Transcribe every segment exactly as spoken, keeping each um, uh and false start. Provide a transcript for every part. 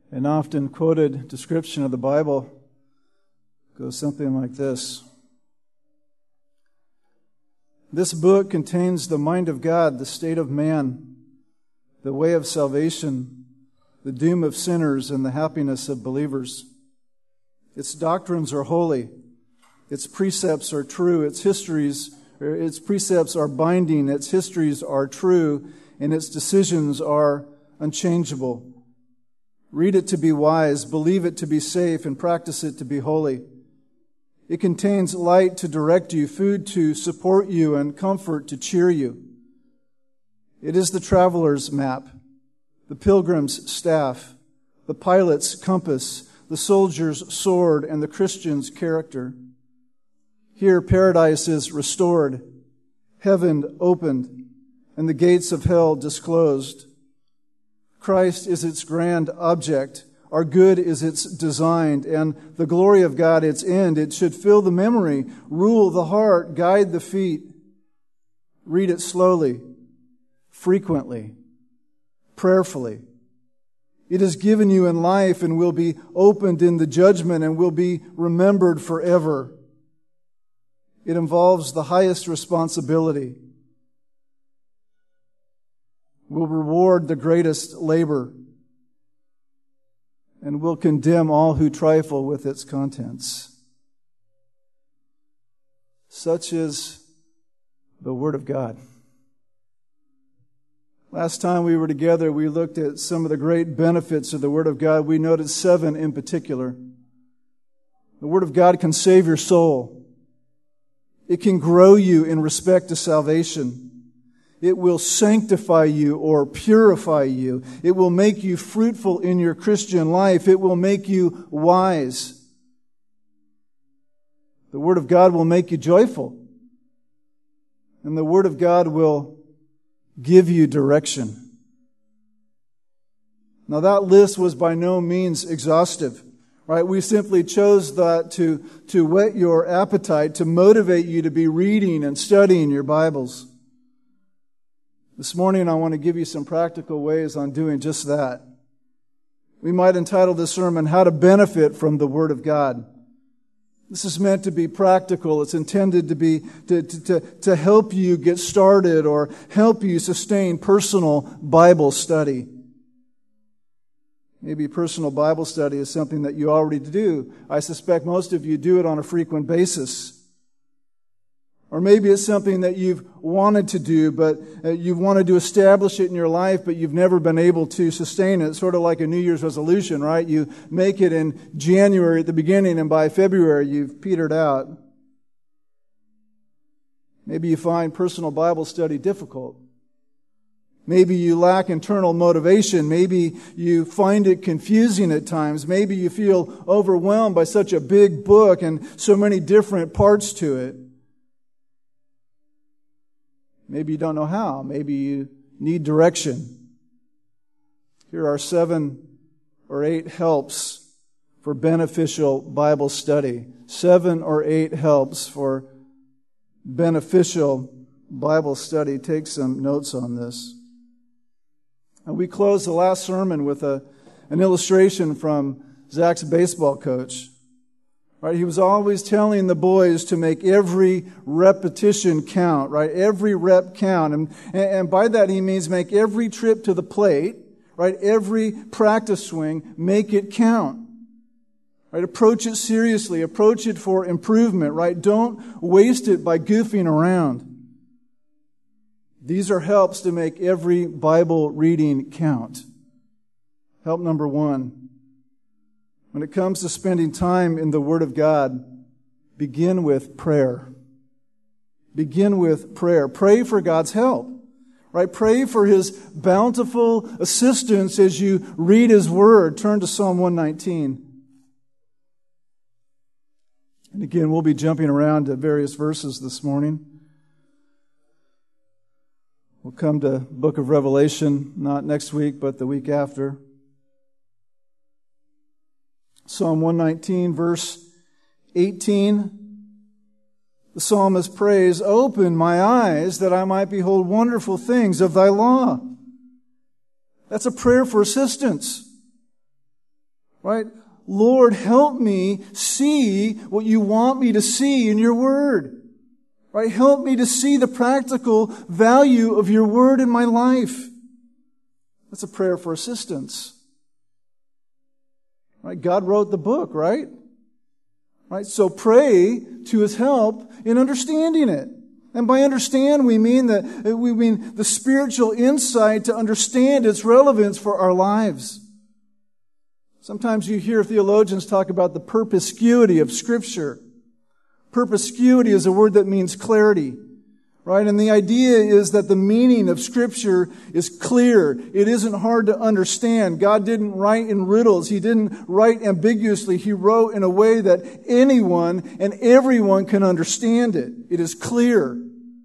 An often quoted description of the Bible goes something like this. This book contains the mind of God, the state of man, the way of salvation, the doom of sinners, and the happiness of believers. Its doctrines are holy. Its precepts are true. Its histories, or its precepts are binding. Its histories are true, and its decisions are unchangeable. Read it to be wise, believe it to be safe, and practice it to be holy. It contains light to direct you, food to support you, and comfort to cheer you. It is the traveler's map, the pilgrim's staff, the pilot's compass, the soldier's sword, and the Christian's character. Here paradise is restored, heaven opened, and the gates of hell disclosed. Christ is its grand object. Our good is its design, and the glory of God its end. It should fill the memory, rule the heart, guide the feet. Read it slowly, frequently, prayerfully. It is given you in life and will be opened in the judgment and will be remembered forever. It involves the highest responsibility, will reward the greatest labor, and will condemn all who trifle with its contents. Such is the Word of God. Last time we were together, we looked at some of the great benefits of the Word of God. We noted seven in particular. The Word of God can save your soul. It can grow you in respect to salvation. It will sanctify you or purify you. It will make you fruitful in your Christian life. It will make you wise. The Word of God will make you joyful. And the Word of God will give you direction. Now that list was by no means exhaustive, right? We simply chose that to, to whet your appetite, to motivate you to be reading and studying your Bibles. This morning I want to give you some practical ways on doing just that. We might entitle this sermon, How to Benefit from the Word of God. This is meant to be practical. It's intended to be to, to, to help you get started or help you sustain personal Bible study. Maybe personal Bible study is something that you already do. I suspect most of you do it on a frequent basis. Or maybe it's something that you've wanted to do, but you've wanted to establish it in your life, but you've never been able to sustain it. It's sort of like a New Year's resolution, right? You make it in January at the beginning, and by February you've petered out. Maybe you find personal Bible study difficult. Maybe you lack internal motivation. Maybe you find it confusing at times. Maybe you feel overwhelmed by such a big book and so many different parts to it. Maybe you don't know how. Maybe you need direction. Here are seven or eight helps for beneficial Bible study. Seven or eight helps for beneficial Bible study. Take some notes on this. And we closed the last sermon with a, an illustration from Zach's baseball coach. Right, he was always telling the boys to make every repetition count, right? Every rep count. And, and by that he means make every trip to the plate, right? Every practice swing, make it count. Right? Approach it seriously. Approach it for improvement, right? Don't waste it by goofing around. These are helps to make every Bible reading count. Help number one. When it comes to spending time in the Word of God, begin with prayer. Begin with prayer. Pray for God's help. Right? Pray for His bountiful assistance as you read His Word. Turn to Psalm one nineteen. And again, we'll be jumping around to various verses this morning. We'll come to the book of Revelation, not next week, but the week after. Psalm one nineteen, verse eighteen. The psalmist prays, "Open my eyes that I might behold wonderful things of thy law." That's a prayer for assistance. Right? Lord, help me see what you want me to see in your word. Right? Help me to see the practical value of your word in my life. That's a prayer for assistance. Right? God wrote the book, right? Right? So pray to His help in understanding it. And by understand, we mean that we mean the spiritual insight to understand its relevance for our lives. Sometimes you hear theologians talk about the perspicuity of Scripture. Perspicuity is a word that means clarity, right? And the idea is that the meaning of Scripture is clear. It isn't hard to understand. God didn't write in riddles. He didn't write ambiguously. He wrote in a way that anyone and everyone can understand it. It is clear.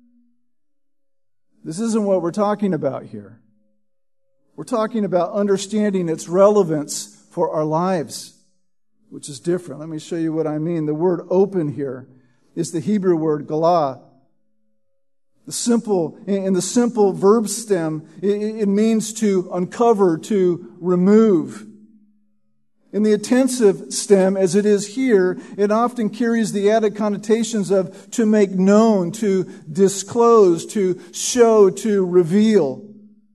This isn't what we're talking about here. We're talking about understanding its relevance for our lives, which is different. Let me show you what I mean. The word open here is the Hebrew word galah. The simple, in the simple verb stem, it means to uncover, to remove. In the attensive stem, as it is here, it often carries the added connotations of to make known, to disclose, to show, to reveal.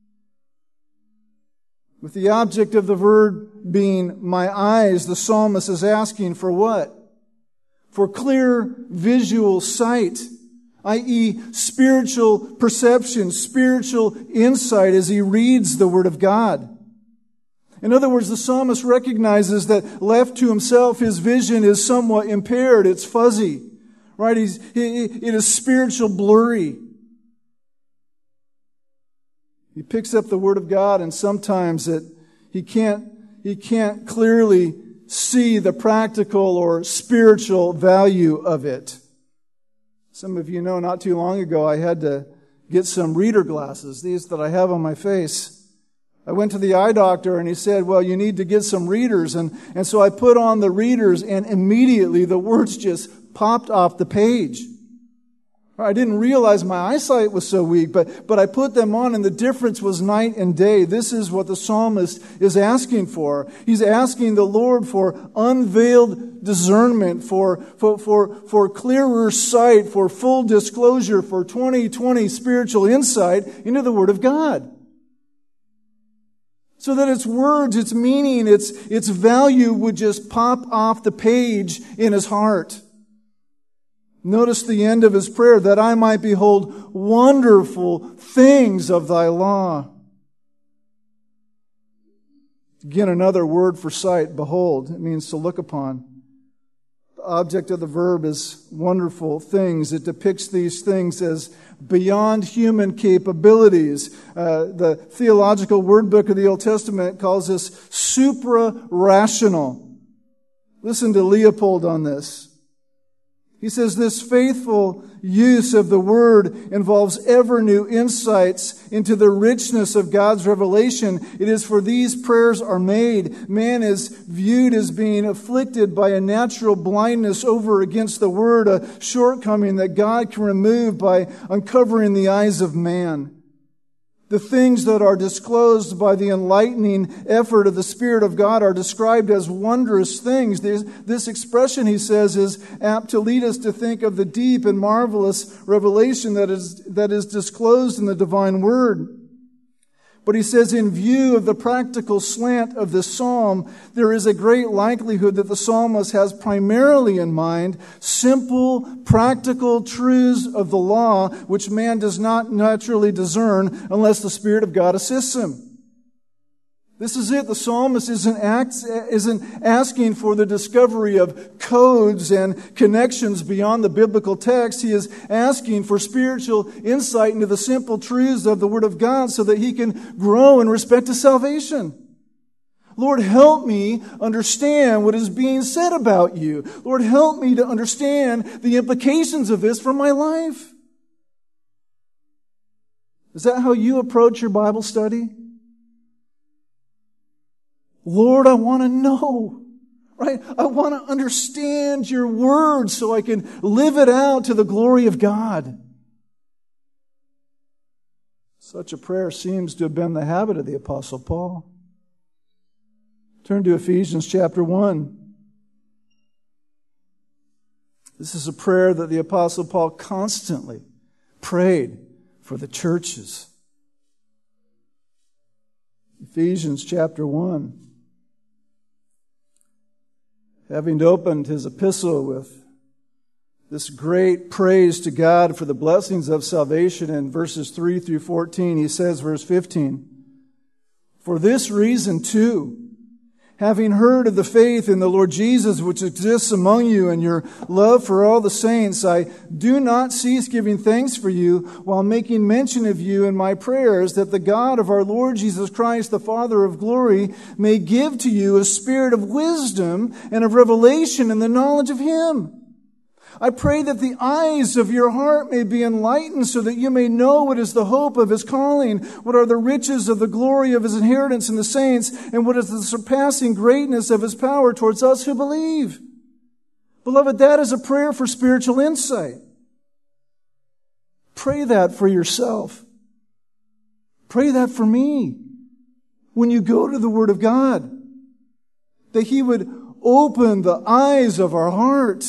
With the object of the verb being my eyes, the psalmist is asking for what? For clear visual sight, that is spiritual perception, spiritual insight as he reads the Word of God. In other words, the psalmist recognizes that left to himself, his vision is somewhat impaired. It's fuzzy, right? He's, it is spiritual blurry. He picks up the Word of God, and sometimes it, he can't, he can't clearly see the practical or spiritual value of it. Some of you know not too long ago I had to get some reader glasses, these that I have on my face. I went to the eye doctor and he said, well, you need to get some readers. And, and so I put on the readers and immediately the words just popped off the page. I didn't realize my eyesight was so weak, but, but I put them on and the difference was night and day. This is what the psalmist is asking for. He's asking the Lord for unveiled discernment, for, for, for, for clearer sight, for full disclosure, for twenty twenty spiritual insight into the Word of God. So that its words, its meaning, its, its value would just pop off the page in his heart. Notice the end of his prayer, that I might behold wonderful things of thy law. Again, another word for sight, behold. It means to look upon. The object of the verb is wonderful things. It depicts these things as beyond human capabilities. Uh, the theological word book of the Old Testament calls this supra-rational. Listen to Leopold on this. He says this faithful use of the Word involves ever new insights into the richness of God's revelation. It is for these prayers are made. Man is viewed as being afflicted by a natural blindness over against the Word, a shortcoming that God can remove by uncovering the eyes of man. The things that are disclosed by the enlightening effort of the Spirit of God are described as wondrous things. This, this expression, he says, is apt to lead us to think of the deep and marvelous revelation that is, that is disclosed in the divine Word. But he says, in view of the practical slant of this psalm, there is a great likelihood that the psalmist has primarily in mind simple, practical truths of the law, which man does not naturally discern unless the Spirit of God assists him. This is it. The psalmist isn't, act, isn't asking for the discovery of codes and connections beyond the biblical text. He is asking for spiritual insight into the simple truths of the Word of God so that he can grow in respect to salvation. Lord, help me understand what is being said about you. Lord, help me to understand the implications of this for my life. Is that how you approach your Bible study? Lord, I want to know, right? I want to understand your word so I can live it out to the glory of God. Such a prayer seems to have been the habit of the Apostle Paul. Turn to Ephesians chapter one. This is a prayer that the Apostle Paul constantly prayed for the churches. Ephesians chapter one. Having opened his epistle with this great praise to God for the blessings of salvation in verses three through fourteen, he says, verse fifteen, "For this reason too, having heard of the faith in the Lord Jesus which exists among you and your love for all the saints, I do not cease giving thanks for you while making mention of you in my prayers, that the God of our Lord Jesus Christ, the Father of glory, may give to you a spirit of wisdom and of revelation in the knowledge of Him. I pray that the eyes of your heart may be enlightened so that you may know what is the hope of His calling, what are the riches of the glory of His inheritance in the saints, and what is the surpassing greatness of His power towards us who believe." Beloved, that is a prayer for spiritual insight. Pray that for yourself. Pray that for me when you go to the Word of God, that He would open the eyes of our heart,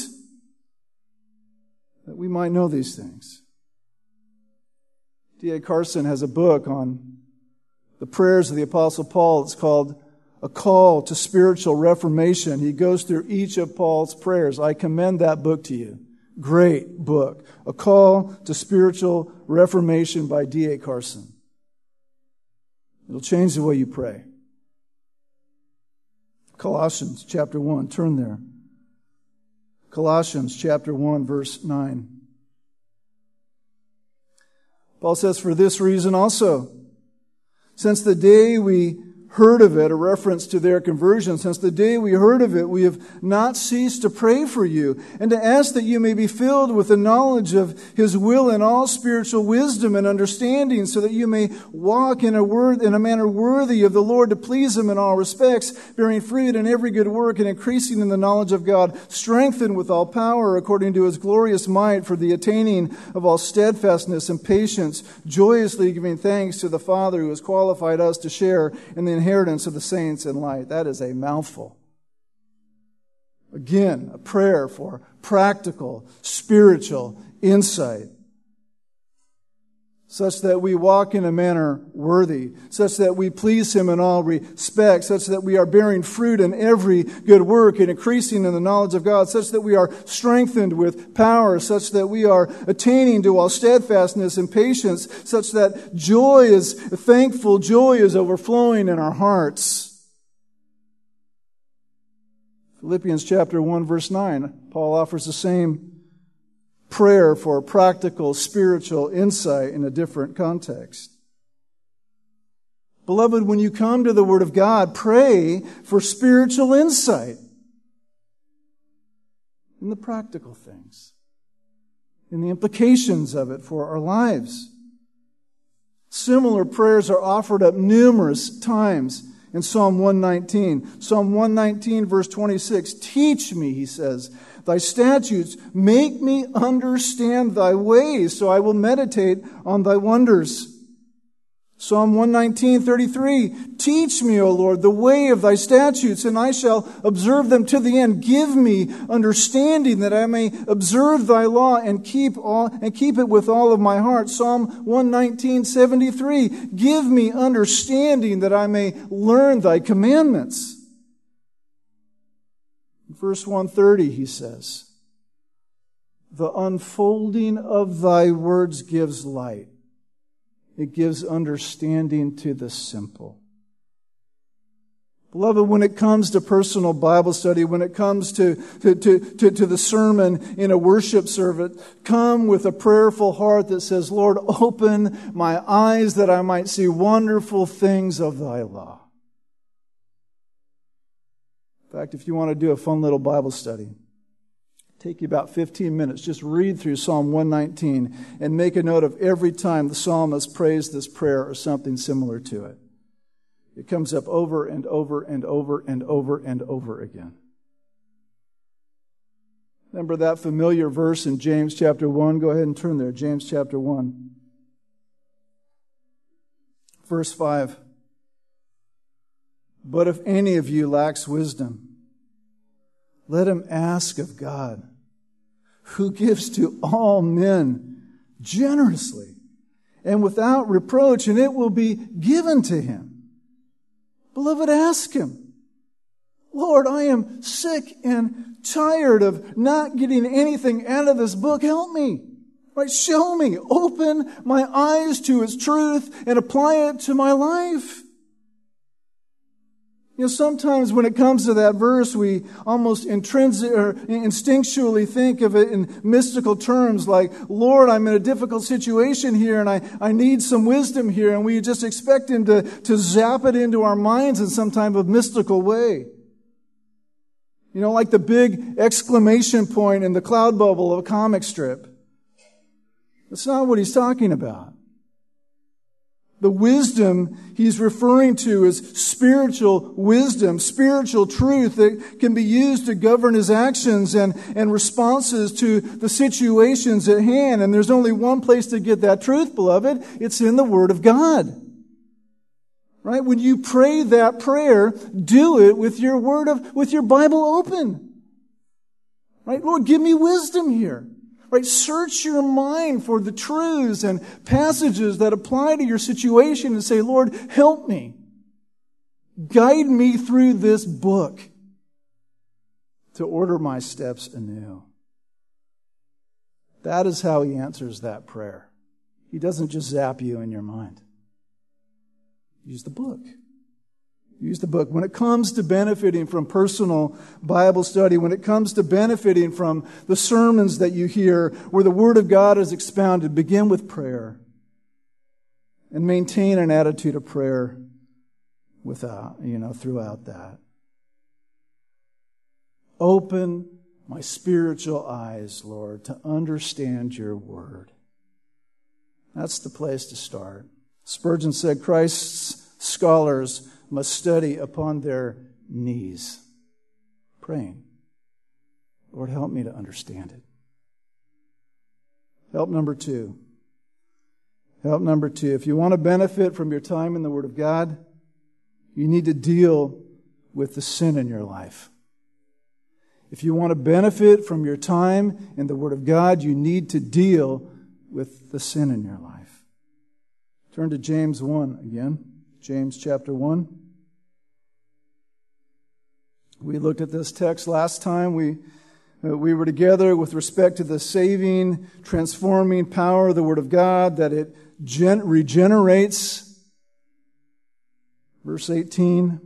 that we might know these things. D A Carson has a book on the prayers of the Apostle Paul. It's called A Call to Spiritual Reformation. He goes through each of Paul's prayers. I commend that book to you. Great book. A Call to Spiritual Reformation by D A Carson. It'll change the way you pray. Colossians chapter one. Turn there. Colossians chapter one, verse nine. Paul says, "For this reason also, since the day we heard of it," a reference to their conversion, "since the day we heard of it, we have not ceased to pray for you and to ask that you may be filled with the knowledge of His will in all spiritual wisdom and understanding, so that you may walk in a word, in a manner worthy of the Lord, to please Him in all respects, bearing fruit in every good work and increasing in the knowledge of God, strengthened with all power according to His glorious might for the attaining of all steadfastness and patience, joyously giving thanks to the Father who has qualified us to share in the inheritance of the saints in light." That is a mouthful. Again, a prayer for practical, spiritual insight, such that we walk in a manner worthy, such that we please Him in all respects, such that we are bearing fruit in every good work and increasing in the knowledge of God, such that we are strengthened with power, such that we are attaining to all steadfastness and patience, such that joy is, thankful joy is overflowing in our hearts. Philippians chapter one, verse nine, Paul offers the same prayer for practical spiritual insight in a different context. Beloved, when you come to the Word of God, pray for spiritual insight in the practical things, in the implications of it for our lives. Similar prayers are offered up numerous times in Psalm one nineteen. Psalm one nineteen, verse twenty-six, "Teach me," he says, "thy statutes, make me understand thy ways, so I will meditate on thy wonders." Psalm one nineteen, thirty-three, "Teach me, O Lord, the way of thy statutes, and I shall observe them to the end. Give me understanding that I may observe thy law and keep all and keep it with all of my heart." Psalm one nineteen, seventy-three, "Give me understanding that I may learn thy commandments." Verse one thirty, he says, "The unfolding of thy words gives light. It gives understanding to the simple." Beloved, when it comes to personal Bible study, when it comes to, to, to, to, to the sermon in a worship service, come with a prayerful heart that says, "Lord, open my eyes that I might see wonderful things of thy law." In fact, if you want to do a fun little Bible study, take you about fifteen minutes. Just read through Psalm one nineteen and make a note of every time the psalmist prays this prayer or something similar to it. It comes up over and over and over and over and over again. Remember that familiar verse in James chapter one? Go ahead and turn there. James chapter one. Verse five. But if any of you lacks wisdom, let him ask of God, who gives to all men generously and without reproach, and it will be given to him. Beloved, ask him, Lord, I am sick and tired of not getting anything out of this book. Help me. Right? Show me. Open my eyes to its truth and apply it to my life. You know, sometimes when it comes to that verse, we almost intrinsic or instinctually think of it in mystical terms like, Lord, I'm in a difficult situation here and I, I need some wisdom here. And we just expect Him to, to zap it into our minds in some type of mystical way. You know, like the big exclamation point in the cloud bubble of a comic strip. That's not what He's talking about. The wisdom He's referring to is spiritual wisdom, spiritual truth that can be used to govern His actions and, and responses to the situations at hand. And there's only one place to get that truth, beloved. It's in the Word of God. Right? When you pray that prayer, do it with your word of, with your Bible open. Right? Lord, give me wisdom here. Right? Search your mind for the truths and passages that apply to your situation and say, Lord, help me. Guide me through this book to order my steps anew. That is how He answers that prayer. He doesn't just zap you in your mind. Use the book. Use the book. When it comes to benefiting from personal Bible study, when it comes to benefiting from the sermons that you hear where the Word of God is expounded, begin with prayer and maintain an attitude of prayer without, you know, throughout that. Open my spiritual eyes, Lord, to understand your Word. That's the place to start. Spurgeon said, Christ's scholars must study upon their knees, praying, Lord, help me to understand it. Help number two. Help number two. If you want to benefit from your time in the Word of God, you need to deal with the sin in your life. If you want to benefit from your time in the Word of God, you need to deal with the sin in your life. Turn to James one again. James chapter one. We looked at this text last time. We, uh, we were together with respect to the saving, transforming power of the Word of God, that it gen- regenerates. Verse eighteen.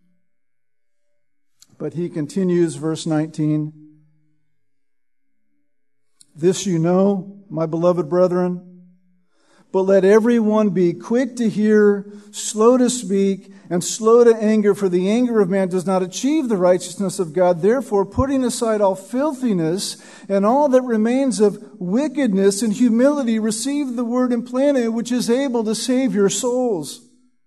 But he continues, verse nineteen. This you know, my beloved brethren, but let everyone be quick to hear, slow to speak, and slow to anger, for the anger of man does not achieve the righteousness of God. Therefore, putting aside all filthiness and all that remains of wickedness and humility, receive the word implanted, which is able to save your souls.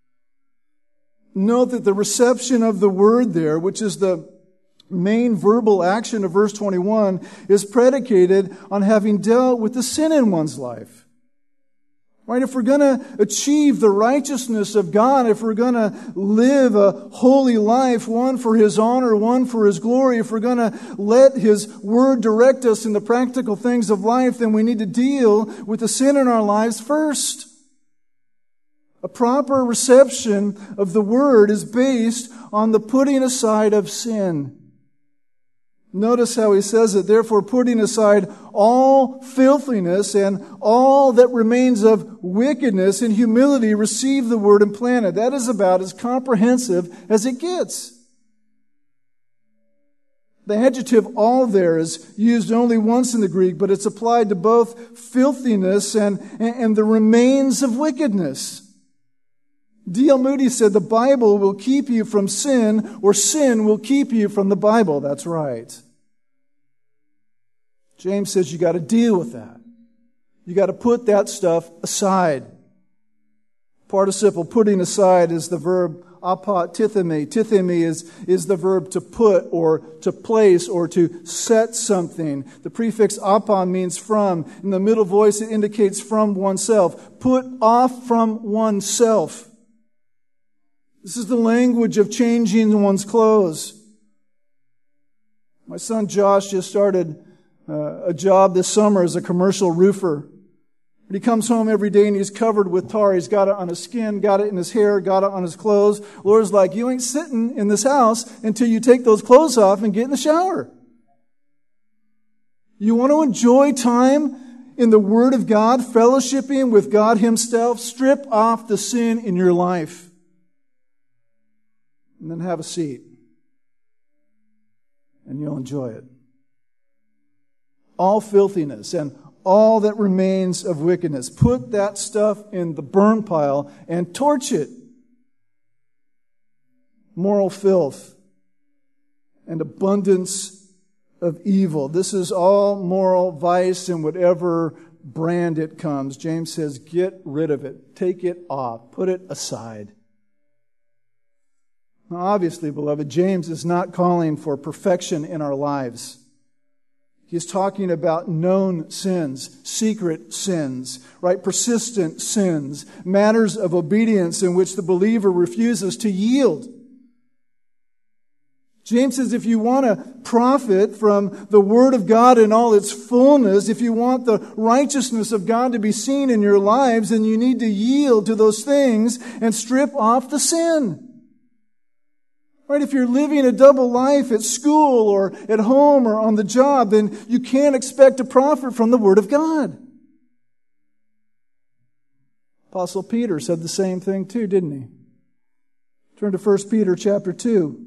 Note that the reception of the word there, which is the main verbal action of verse twenty-one, is predicated on having dealt with the sin in one's life. Right? If we're going to achieve the righteousness of God, if we're going to live a holy life, one for His honor, one for His glory, if we're going to let His Word direct us in the practical things of life, then we need to deal with the sin in our lives first. A proper reception of the Word is based on the putting aside of sin. Notice how he says it, therefore putting aside all filthiness and all that remains of wickedness and humility, receive the word implanted. That is about as comprehensive as it gets. The adjective all there is used only once in the Greek, but it's applied to both filthiness and, and the remains of wickedness. D L Moody said the Bible will keep you from sin, or sin will keep you from the Bible. That's right. James says you got to deal with that. You got to put that stuff aside. Participle putting aside is the verb apotithemi. Tithemi is, is the verb to put or to place or to set something. The prefix apa means from. In the middle voice it indicates from oneself. Put off from oneself. This is the language of changing one's clothes. My son Josh just started uh, a job this summer as a commercial roofer. And he comes home every day and he's covered with tar. He's got it on his skin, got it in his hair, got it on his clothes. Laura's like, you ain't sitting in this house until you take those clothes off and get in the shower. You want to enjoy time in the Word of God, fellowshipping with God Himself, strip off the sin in your life. And then have a seat. And you'll enjoy it. All filthiness and all that remains of wickedness. Put that stuff in the burn pile and torch it. Moral filth and abundance of evil. This is all moral vice in whatever brand it comes. James says, get rid of it. Take it off. Put it aside. Now, obviously, beloved, James is not calling for perfection in our lives. He's talking about known sins, secret sins, right? Persistent sins, matters of obedience in which the believer refuses to yield. James says if you want to profit from the Word of God in all its fullness, if you want the righteousness of God to be seen in your lives, then you need to yield to those things and strip off the sin. Right? If you're living a double life at school or at home or on the job, then you can't expect to profit from the Word of God. Apostle Peter said the same thing too, didn't he? Turn to First Peter chapter two.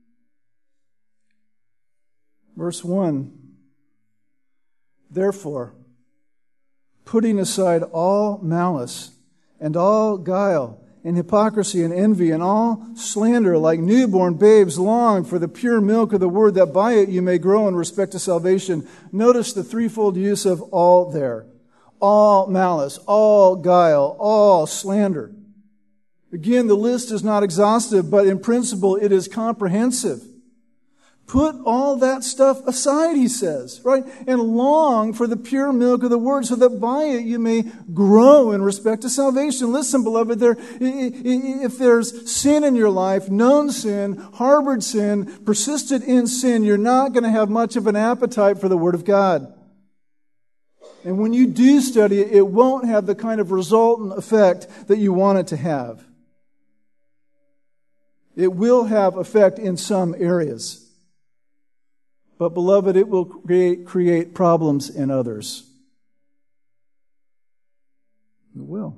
Verse one. Therefore, putting aside all malice and all guile, and hypocrisy and envy and all slander, like newborn babes, long for the pure milk of the Word, that by it you may grow in respect to salvation. Notice the threefold use of all there. All malice, all guile, all slander. Again, the list is not exhaustive, but in principle it is comprehensive. Put all that stuff aside, he says, right? And long for the pure milk of the Word, so that by it you may grow in respect to salvation. Listen, beloved, there, if there's sin in your life, known sin, harbored sin, persisted in sin, you're not going to have much of an appetite for the Word of God. And when you do study it, it won't have the kind of resultant effect that you want it to have. It will have effect in some areas. But, beloved, it will create, create problems in others. It will.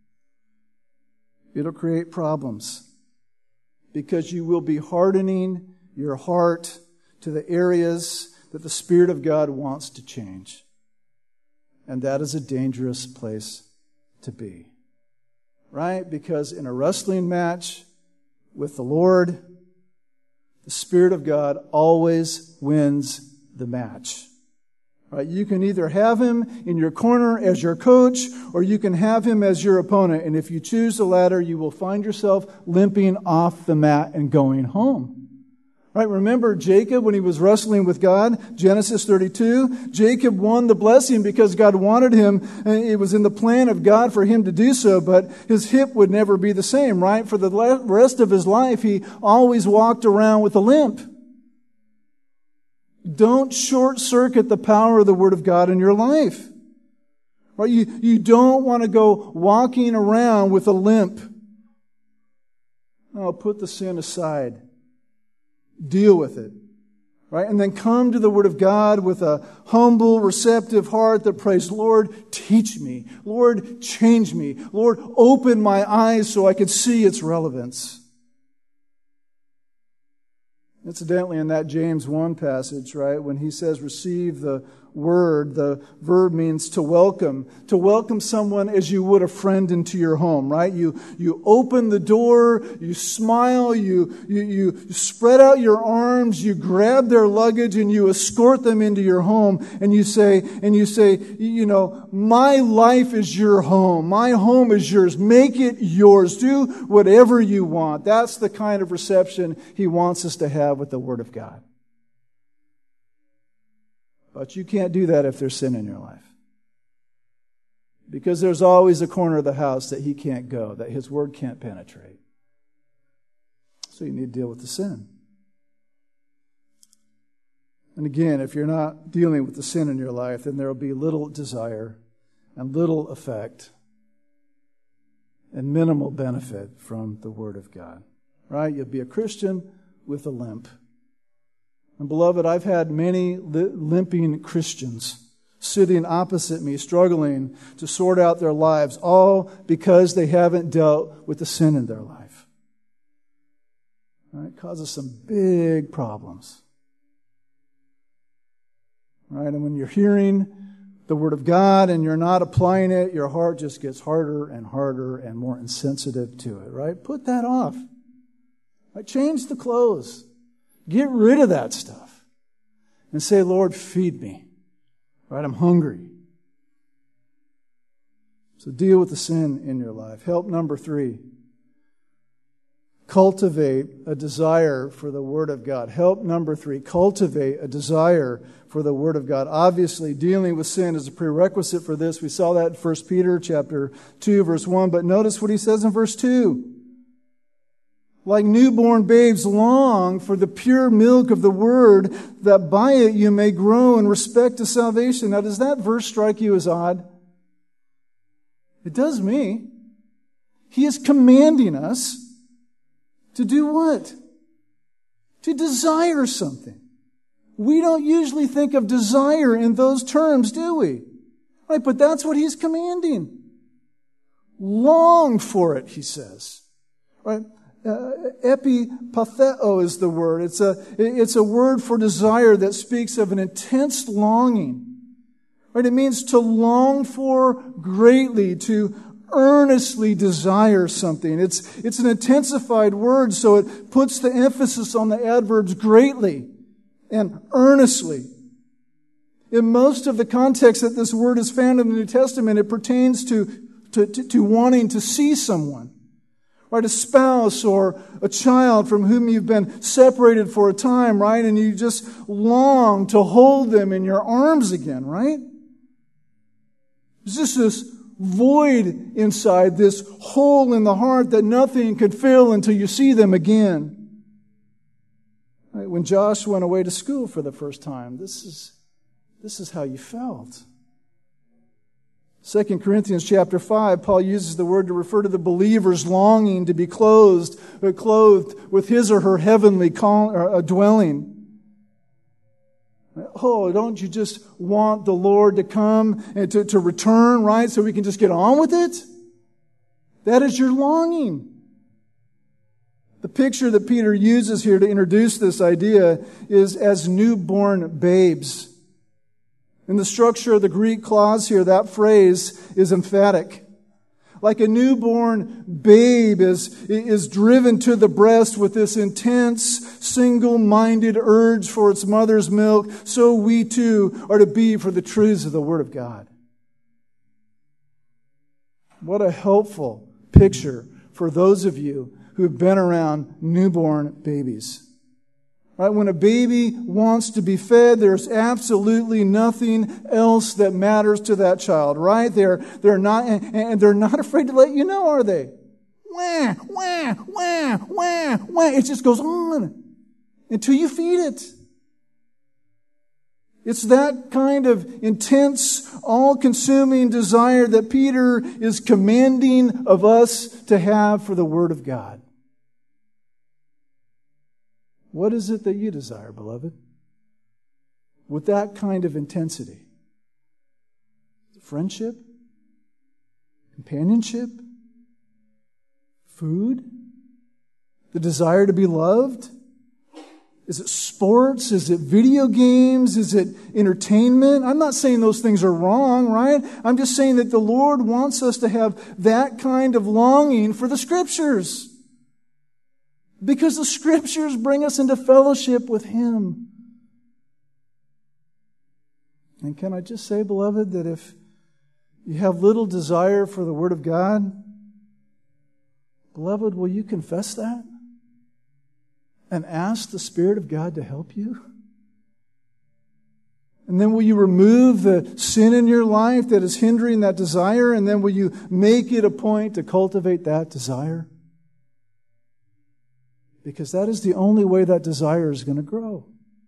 It'll create problems because you will be hardening your heart to the areas that the Spirit of God wants to change. And that is a dangerous place to be. Right? Because in a wrestling match with the Lord, the Spirit of God always wins the match. Right? You can either have Him in your corner as your coach, or you can have Him as your opponent. And if you choose the latter, you will find yourself limping off the mat and going home. Right? Remember Jacob when he was wrestling with God? Genesis thirty-two. Jacob won the blessing because God wanted him. It was in the plan of God for him to do so, but his hip would never be the same, right? For the rest of his life, he always walked around with a limp. Don't short-circuit the power of the Word of God in your life. Right? You, you don't want to go walking around with a limp. No, put the sin aside. Deal with it. Right? And then come to the Word of God with a humble, receptive heart that prays, Lord, teach me. Lord, change me. Lord, open my eyes so I can see its relevance. Incidentally, in that James one passage, right, when he says receive the word, the verb means to welcome. To welcome someone as you would a friend into your home, right? You you open the door, you smile, you, you, you spread out your arms, you grab their luggage and you escort them into your home and you say, and you say, you know, my life is your home. My home is yours. Make it yours. Do whatever you want. That's the kind of reception he wants us to have with the Word of God. But you can't do that if there's sin in your life. Because there's always a corner of the house that he can't go, that his Word can't penetrate. So you need to deal with the sin. And again, if you're not dealing with the sin in your life, then there will be little desire and little effect and minimal benefit from the Word of God. Right? You'll be a Christian with a limp. And beloved, I've had many limping Christians sitting opposite me, struggling to sort out their lives, all because they haven't dealt with the sin in their life. Right? It causes some big problems. Right? And when you're hearing the Word of God and you're not applying it, your heart just gets harder and harder and more insensitive to it. Right? Put that off. Right? Change the clothes. Get rid of that stuff. And say, Lord, feed me. Right? I'm hungry. So deal with the sin in your life. Help number three. Cultivate a desire for the Word of God. Help number three. Cultivate a desire for the Word of God. Obviously, dealing with sin is a prerequisite for this. We saw that in First Peter chapter two, verse one. But notice what he says in verse two. Like newborn babes, long for the pure milk of the Word, that by it you may grow in respect to salvation. Now, does that verse strike you as odd? It does me. He is commanding us to do what? To desire something. We don't usually think of desire in those terms, do we? Right, but that's what he's commanding. Long for it, he says. Right? Uh, epipatheo is the word. It's a, it's a word for desire that speaks of an intense longing. Right? It means to long for greatly, to earnestly desire something. It's, it's an intensified word, so it puts the emphasis on the adverbs greatly and earnestly. In most of the context that this word is found in the New Testament, it pertains to, to, to, to wanting to see someone. Right? A spouse or a child from whom you've been separated for a time, right? And you just long to hold them in your arms again, right? It's just this void inside, this hole in the heart that nothing could fill until you see them again. Right? When Josh went away to school for the first time, this is, this is how you felt. Second Corinthians chapter five, Paul uses the word to refer to the believer's longing to be clothed, or clothed with his or her heavenly call, or, uh, dwelling. Oh, don't you just want the Lord to come and to, to return, right? So we can just get on with it? That is your longing. The picture that Peter uses here to introduce this idea is as newborn babes. In the structure of the Greek clause here, that phrase is emphatic. Like a newborn babe is, is driven to the breast with this intense, single-minded urge for its mother's milk, so we too are to be for the truths of the Word of God. What a helpful picture for those of you who have been around newborn babies. Right? When a baby wants to be fed, there's absolutely nothing else that matters to that child, right? They're, they're not, and, and they're not afraid to let you know, are they? Wah, wah, wah, wah, wah. It just goes on until you feed it. It's that kind of intense, all-consuming desire that Peter is commanding of us to have for the Word of God. What is it that you desire, beloved? With that kind of intensity? Friendship? Companionship? Food? The desire to be loved? Is it sports? Is it video games? Is it entertainment? I'm not saying those things are wrong, right? I'm just saying that the Lord wants us to have that kind of longing for the Scriptures. Because the Scriptures bring us into fellowship with Him. And can I just say, beloved, that if you have little desire for the Word of God, beloved, will you confess that? And ask the Spirit of God to help you? And then will you remove the sin in your life that is hindering that desire? And then will you make it a point to cultivate that desire? because that is the only way that desire is going to grow.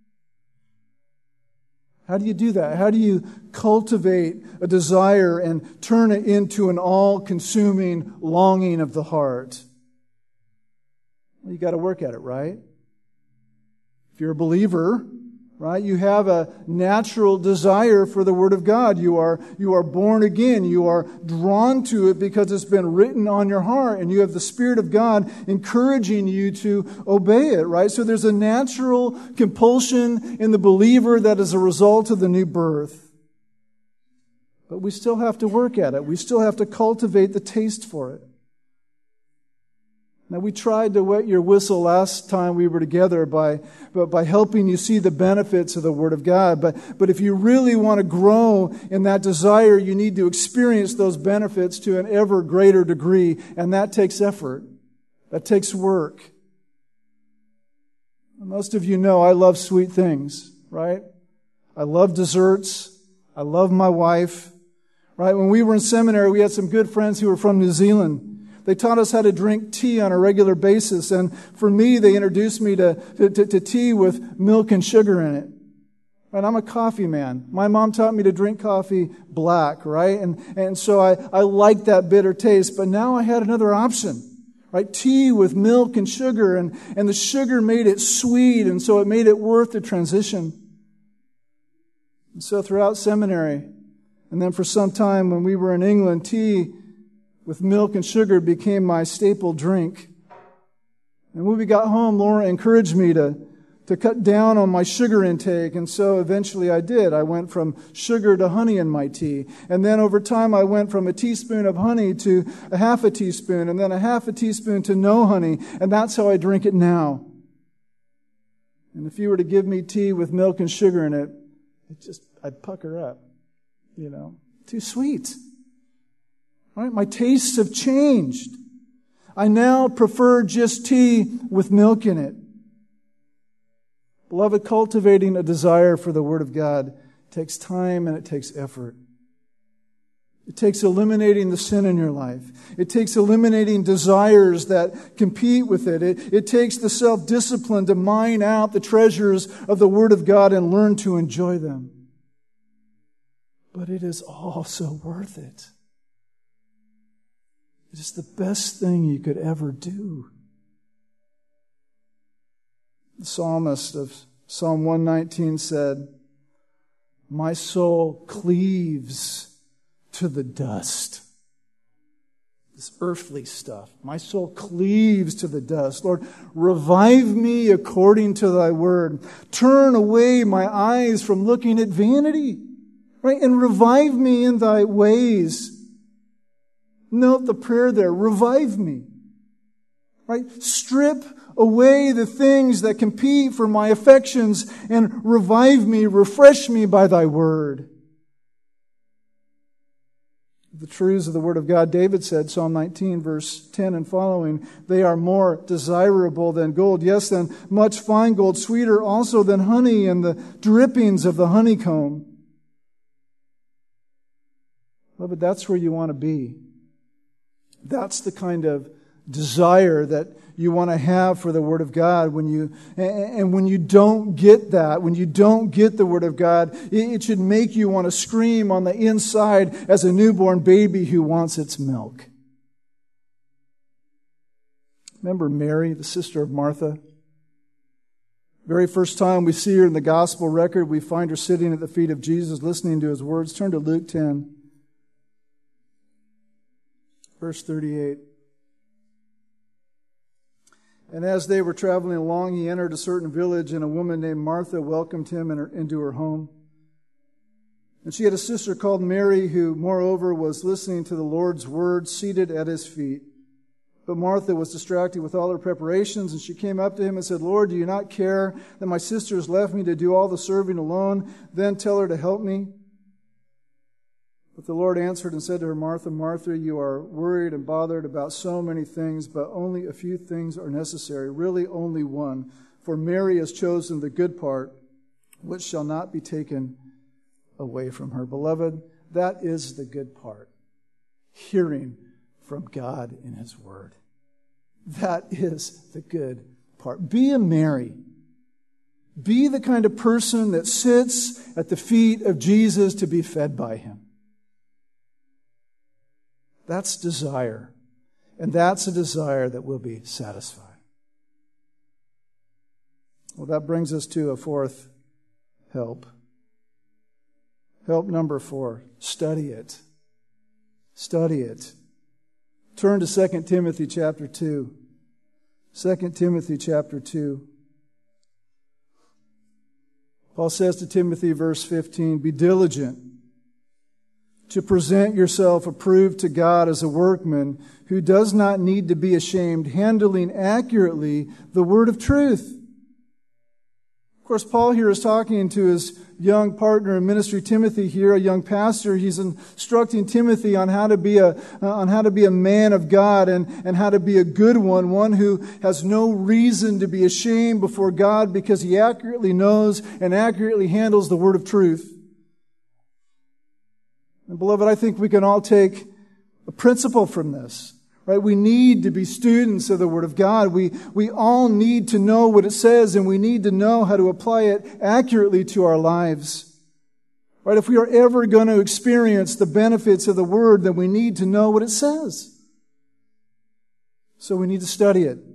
How do you do that? How do you cultivate a desire and turn it into an all-consuming longing of the heart? Well, you got to work at it, right? If you're a believer, right, you have a natural desire for the Word of God. You are, you are born again. You are drawn to it because it's been written on your heart, and you have the Spirit of God encouraging you to obey it, right? So there's a natural compulsion in the believer that is a result of the new birth. But we still have to work at it. We still have to cultivate the taste for it. Now, we tried to wet your whistle last time we were together by, by helping you see the benefits of the Word of God. But, but if you really want to grow in that desire, you need to experience those benefits to an ever greater degree. And that takes effort. That takes work. Most of you know I love sweet things, right? I love desserts. I love my wife, right? When we were in seminary, we had some good friends who were from New Zealand. They taught us how to drink tea on a regular basis. And for me, they introduced me to, to, to tea with milk and sugar in it. And I'm a coffee man. My mom taught me to drink coffee black, right? And, and so I, I liked that bitter taste. But now I had another option, right? Tea with milk and sugar. And, and the sugar made it sweet. And so it made it worth the transition. And so throughout seminary, and then for some time when we were in England, tea with milk and sugar became my staple drink. And when we got home, Laura encouraged me to, to cut down on my sugar intake. And so eventually I did. I went from sugar to honey in my tea. And then over time I went from a teaspoon of honey to a half a teaspoon. And then a half a teaspoon to no honey. And that's how I drink it now. And if you were to give me tea with milk and sugar in it, it just, I'd pucker up. You know, too sweet. Right? My tastes have changed. I now prefer just tea with milk in it. Beloved, cultivating a desire for the Word of God takes time and it takes effort. It takes eliminating the sin in your life. It takes eliminating desires that compete with it. It, it takes the self-discipline to mine out the treasures of the Word of God and learn to enjoy them. But it is all so worth it. It is the best thing you could ever do. The psalmist of Psalm one nineteen said, "My soul cleaves to the dust." This earthly stuff. My soul cleaves to the dust. Lord, revive me according to thy word. Turn away my eyes from looking at vanity. Right? And revive me in thy ways. Note the prayer there. Revive me. Right? Strip away the things that compete for my affections and revive me, refresh me by thy word. The truths of the Word of God, David said, Psalm nineteen, verse ten and following, they are more desirable than gold. Yes, than much fine gold, sweeter also than honey and the drippings of the honeycomb. Beloved, that's where you want to be. That's the kind of desire that you want to have for the Word of God. When you and when you don't get that, when you don't get the Word of God, it should make you want to scream on the inside as a newborn baby who wants its milk. Remember Mary, the sister of Martha? Very first time we see her in the gospel record, we find her sitting at the feet of Jesus, listening to his words. Turn to Luke ten. Verse thirty-eight. And as they were traveling along, he entered a certain village, and a woman named Martha welcomed him in her, into her home. And she had a sister called Mary, who, moreover, was listening to the Lord's word, seated at his feet. But Martha was distracted with all her preparations, and she came up to him and said, Lord, do you not care that my sister has left me to do all the serving alone? Then tell her to help me. But the Lord answered and said to her, Martha, Martha, you are worried and bothered about so many things, but only a few things are necessary, really only one. For Mary has chosen the good part, which shall not be taken away from her. Beloved, that is the good part. Hearing from God in his word. That is the good part. Be a Mary. Be the kind of person that sits at the feet of Jesus to be fed by Him. That's desire. And that's a desire that will be satisfied. Well, that brings us to a fourth help. Help number four. Study it. Study it. Turn to Second Timothy chapter two. Second Timothy chapter two. Paul says to Timothy, verse fifteen, be diligent to present yourself approved to God as a workman who does not need to be ashamed, handling accurately the word of truth. Of course, Paul here is talking to his young partner in ministry, Timothy here, a young pastor. He's instructing Timothy on how to be a, on how to be a man of God and, and how to be a good one, one who has no reason to be ashamed before God because he accurately knows and accurately handles the word of truth. And beloved, I think we can all take a principle from this. Right? We need to be students of the Word of God. We, we all need to know what it says, and we need to know how to apply it accurately to our lives. Right? If we are ever going to experience the benefits of the Word, then we need to know what it says. So we need to study it.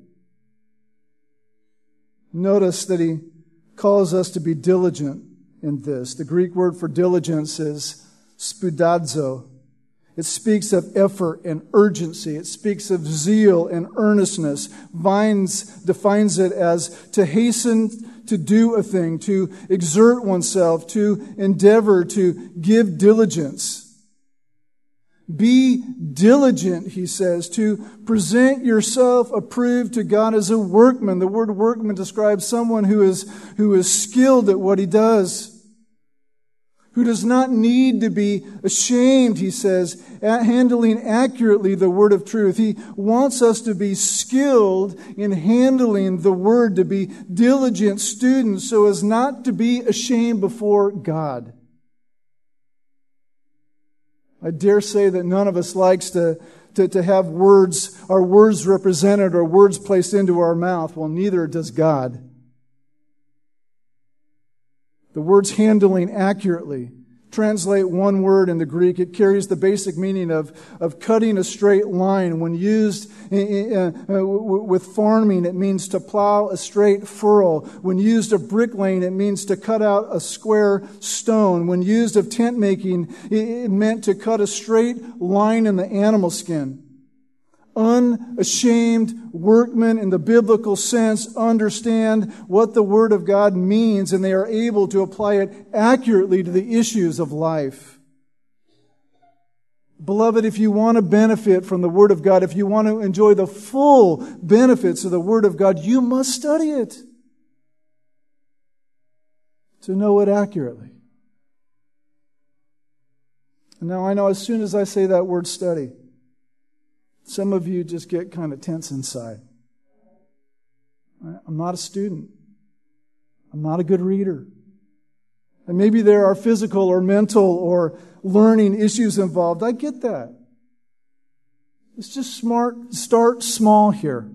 Notice that he calls us to be diligent in this. The Greek word for diligence is spoudazo. It speaks of effort and urgency. It speaks of zeal and earnestness. Vines defines it as to hasten to do a thing, to exert oneself, to endeavor, to give diligence. Be diligent, he says, to present yourself approved to God as a workman. The word workman describes someone who is, who is skilled at what he does, who does not need to be ashamed, he says, at handling accurately the word of truth. He wants us to be skilled in handling the word, to be diligent students so as not to be ashamed before God. I dare say that none of us likes to, to, to have words, our words represented or words placed into our mouth. Well, neither does God. The words handling accurately. Translate one word in the Greek. It carries the basic meaning of, of cutting a straight line. When used in, uh, with farming, it means to plow a straight furrow. When used of bricklaying, it means to cut out a square stone. When used of tent making, it meant to cut a straight line in the animal skin. Unashamed workmen in the biblical sense understand what the Word of God means, and they are able to apply it accurately to the issues of life. Beloved, if you want to benefit from the Word of God, if you want to enjoy the full benefits of the Word of God, you must study it to know it accurately. And now I know as soon as I say that word study, some of you just get kind of tense inside. I'm not a student. I'm not a good reader. And maybe there are physical or mental or learning issues involved. I get that. Let's just smart, start small here.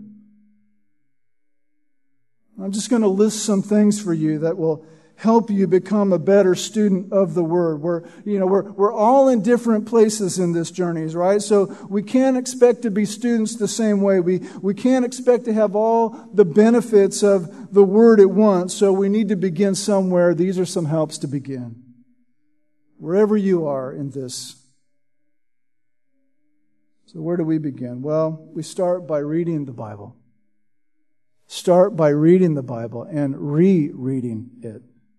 I'm just going to list some things for you that will help you become a better student of the Word. We're, you know, we're, we're all in different places in this journey, right? So we can't expect to be students the same way. We, we can't expect to have all the benefits of the Word at once. So we need to begin somewhere. These are some helps to begin. Wherever you are in this. So where do we begin? Well, we start by reading the Bible. Start by reading the Bible and rereading it.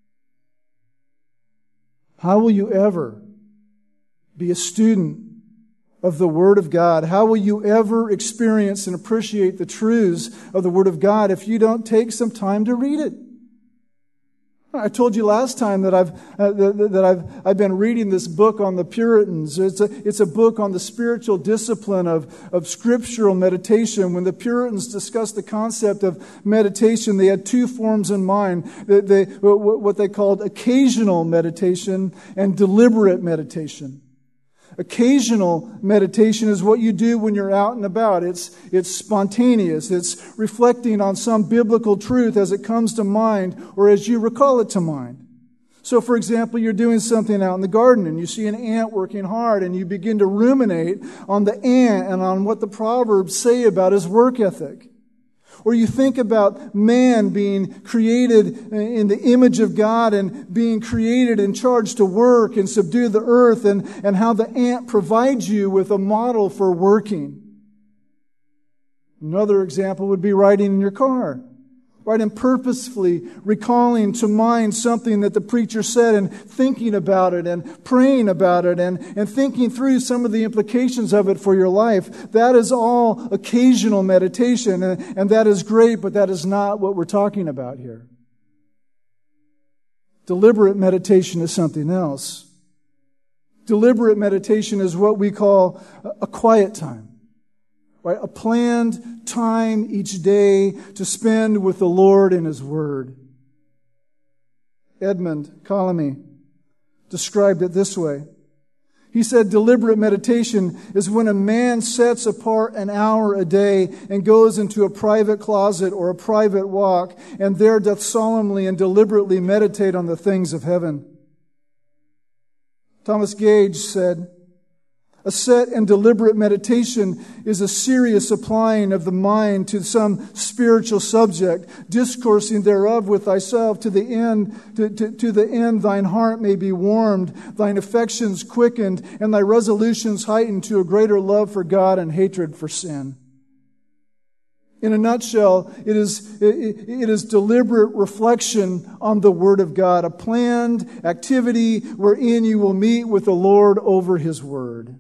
How will you ever be a student of the Word of God? How will you ever experience and appreciate the truths of the Word of God if you don't take some time to read it? I told you last time that I've uh, that, that I've I've been reading this book on the Puritans. It's a it's a book on the spiritual discipline of of scriptural meditation. When the Puritans discussed the concept of meditation, they had two forms in mind: they, they what they called occasional meditation and deliberate meditation. Occasional meditation is what you do when you're out and about. It's, it's spontaneous. It's reflecting on some biblical truth as it comes to mind or as you recall it to mind. So, for example, you're doing something out in the garden and you see an ant working hard and you begin to ruminate on the ant and on what the Proverbs say about his work ethic. Or you think about man being created in the image of God and being created and charged to work and subdue the earth, and, and how the ant provides you with a model for working. Another example would be riding in your car. Right, and purposefully recalling to mind something that the preacher said and thinking about it and praying about it and, and thinking through some of the implications of it for your life. That is all occasional meditation, and, and that is great, but that is not what we're talking about here. Deliberate meditation is something else. Deliberate meditation is what we call a quiet time. Right? A planned time each day to spend with the Lord and His Word. Edmund Calamy described it this way. He said, deliberate meditation is when a man sets apart an hour a day and goes into a private closet or a private walk, and there doth solemnly and deliberately meditate on the things of heaven. Thomas Gage said, a set and deliberate meditation is a serious applying of the mind to some spiritual subject, discoursing thereof with thyself to the end, to, to, to the end thine heart may be warmed, thine affections quickened, and thy resolutions heightened to a greater love for God and hatred for sin. In a nutshell, it is, it, it is deliberate reflection on the Word of God, a planned activity wherein you will meet with the Lord over His Word.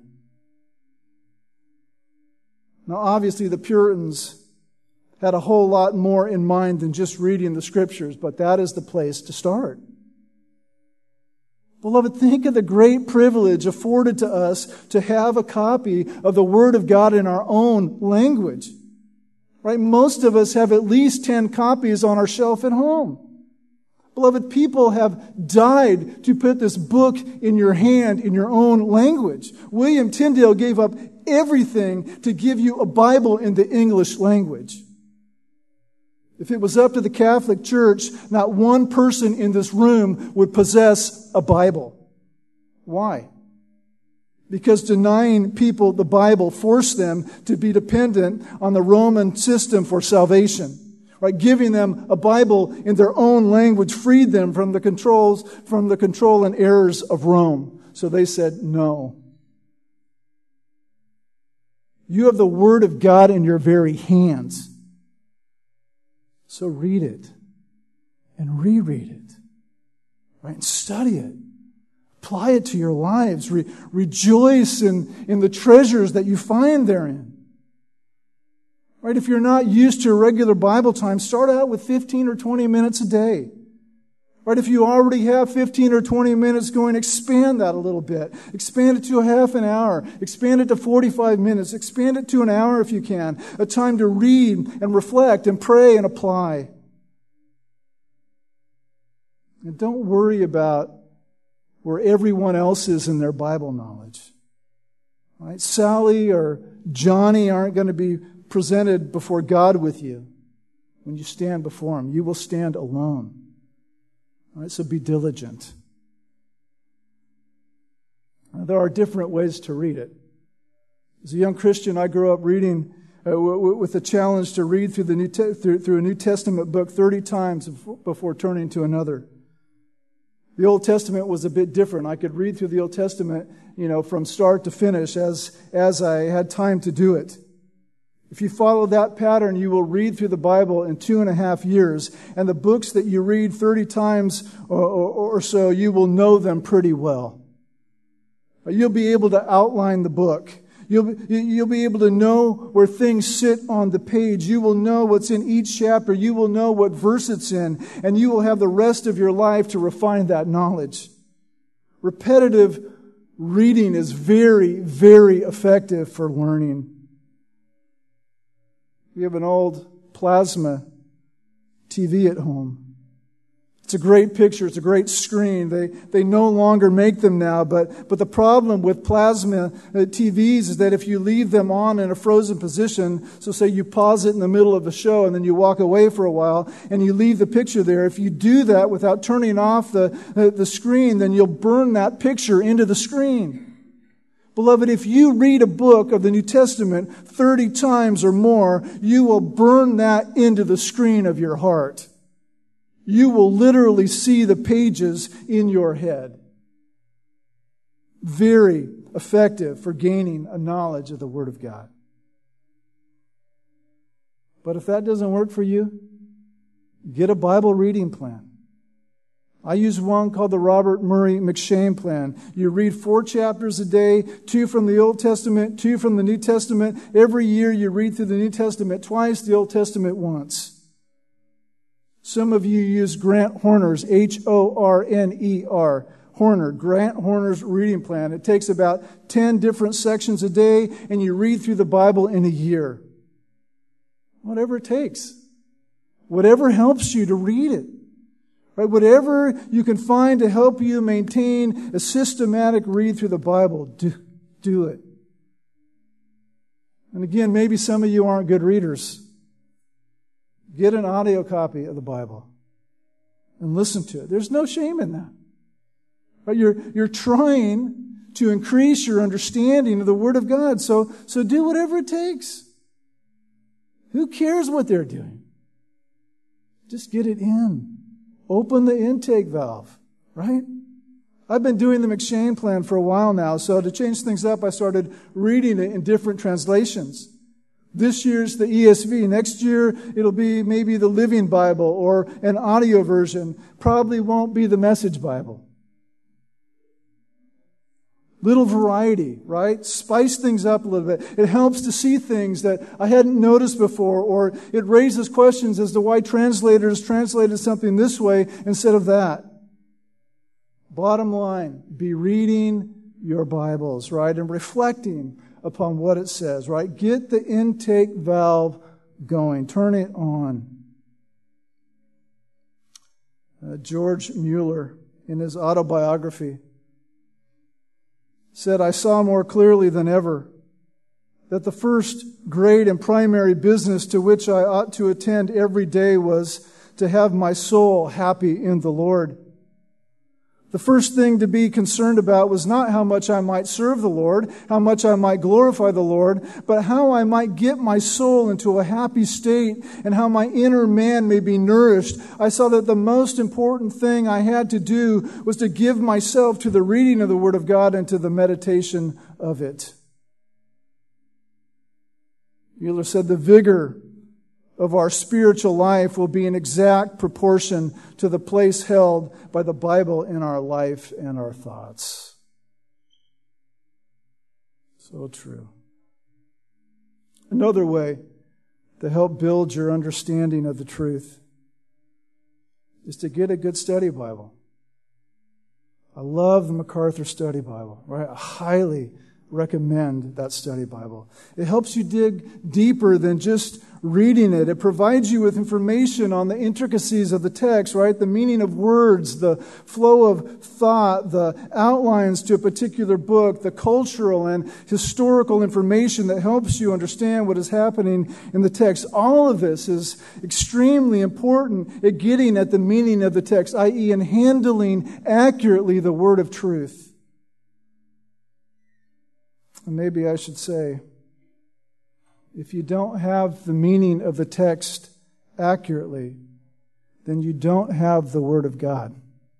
Now, obviously, the Puritans had a whole lot more in mind than just reading the Scriptures, but that is the place to start. Beloved, think of the great privilege afforded to us to have a copy of the Word of God in our own language. Right? Most of us have at least ten copies on our shelf at home. Beloved, people have died to put this book in your hand in your own language. William Tyndale gave up everything to give you a Bible in the English language. If it was up to the Catholic Church, not one person in this room would possess a Bible. Why? Because denying people the Bible forced them to be dependent on the Roman system for salvation. Right? Giving them a Bible in their own language freed them from the controls, from the control and errors of Rome. So they said no. You have the Word of God in your very hands. So read it and reread it. Right? And study it. Apply it to your lives. Re- rejoice in, in the treasures that you find therein. Right? If you're not used to a regular Bible time, start out with fifteen or twenty minutes a day. Right? If you already have fifteen or twenty minutes going, expand that a little bit. Expand it to a half an hour. Expand it to forty-five minutes. Expand it to an hour if you can. A time to read and reflect and pray and apply. And don't worry about where everyone else is in their Bible knowledge. Right? Sally or Johnny aren't going to be presented before God with you when you stand before Him. You will stand alone. All right, so be diligent. Now, there are different ways to read it. As a young Christian, I grew up reading uh, w- w- with the challenge to read through the New Te- through, through a New Testament book thirty times before turning to another. The Old Testament was a bit different. I could read through the Old Testament, you know, from start to finish as as I had time to do it. If you follow that pattern, you will read through the Bible in two and a half years. And the books that you read thirty times or, or, or so, you will know them pretty well. You'll be able to outline the book. You'll, you'll be able to know where things sit on the page. You will know what's in each chapter. You will know what verse it's in. And you will have the rest of your life to refine that knowledge. Repetitive reading is very, very effective for learning. We have an old plasma T V at home. It's a great picture. It's a great screen. They they no longer make them now. But but the problem with plasma T Vs is that if you leave them on in a frozen position, so say you pause it in the middle of the show and then you walk away for a while and you leave the picture there. If you do that without turning off the, the, the screen, then you'll burn that picture into the screen. Beloved, if you read a book of the New Testament thirty times or more, you will burn that into the screen of your heart. You will literally see the pages in your head. Very effective for gaining a knowledge of the Word of God. But if that doesn't work for you, get a Bible reading plan. I use one called the Robert Murray McCheyne plan. You read four chapters a day, two from the Old Testament, two from the New Testament. Every year you read through the New Testament twice, the Old Testament once. Some of you use Grant Horner's, H O R N E R, Horner, Grant Horner's reading plan. It takes about ten different sections a day, and you read through the Bible in a year. Whatever it takes. Whatever helps you to read it. Right? Whatever you can find to help you maintain a systematic read through the Bible, do, do it. And again, maybe some of you aren't good readers. Get an audio copy of the Bible and listen to it. There's no shame in that. Right? You're, you're trying to increase your understanding of the Word of God. So, so do whatever it takes. Who cares what they're doing? Just get it in. Open the intake valve, right? I've been doing the McCheyne plan for a while now, so to change things up, I started reading it in different translations. This year's the E S V. Next year, it'll be maybe the Living Bible or an audio version. Probably won't be the Message Bible. Little variety, right? Spice things up a little bit. It helps to see things that I hadn't noticed before, or it raises questions as to why translators translated something this way instead of that. Bottom line, be reading your Bibles, right? And reflecting upon what it says, right? Get the intake valve going. Turn it on. Uh, George Mueller, in his autobiography, said, "I saw more clearly than ever that the first great and primary business to which I ought to attend every day was to have my soul happy in the Lord. The first thing to be concerned about was not how much I might serve the Lord, how much I might glorify the Lord, but how I might get my soul into a happy state and how my inner man may be nourished. I saw that the most important thing I had to do was to give myself to the reading of the Word of God and to the meditation of it." Mueller said, "The vigor of our spiritual life will be in exact proportion to the place held by the Bible in our life and our thoughts." So true. Another way to help build your understanding of the truth is to get a good study Bible. I love the MacArthur Study Bible, right? I highly recommend that study Bible. It helps you dig deeper than just reading it. It provides you with information on the intricacies of the text, right? The meaning of words, the flow of thought, the outlines to a particular book, the cultural and historical information that helps you understand what is happening in the text. All of this is extremely important at getting at the meaning of the text, that is in handling accurately the word of truth. And maybe I should say, if you don't have the meaning of the text accurately, then you don't have the Word of God.